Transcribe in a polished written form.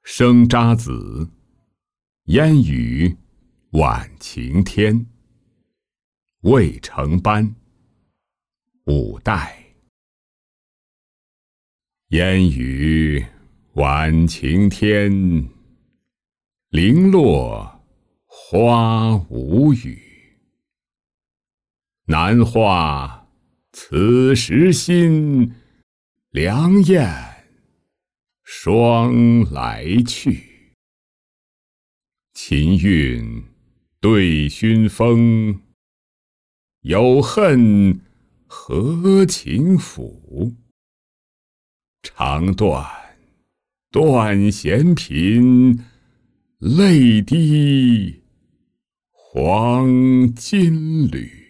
生查子，烟雨晚晴天。渭城班，五代。烟雨晚晴天，零落花无语。难画此时心，凉雁双来去。秦韵对熏风，有恨何情抚。长断断弦频，泪滴黄金缕。